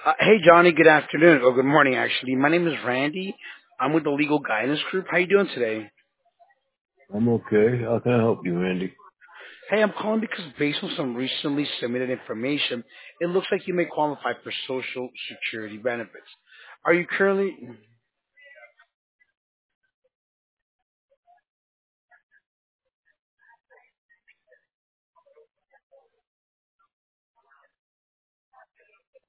Hey, Johnny. Good afternoon, or good morning, actually. My name is Randy. I'm with the Legal Guidance Group. How you doing today? I'm okay. How can I help you, Randy? Hey, I'm calling because based on some recently submitted information, it looks like you may qualify for Social Security benefits. Are you currently?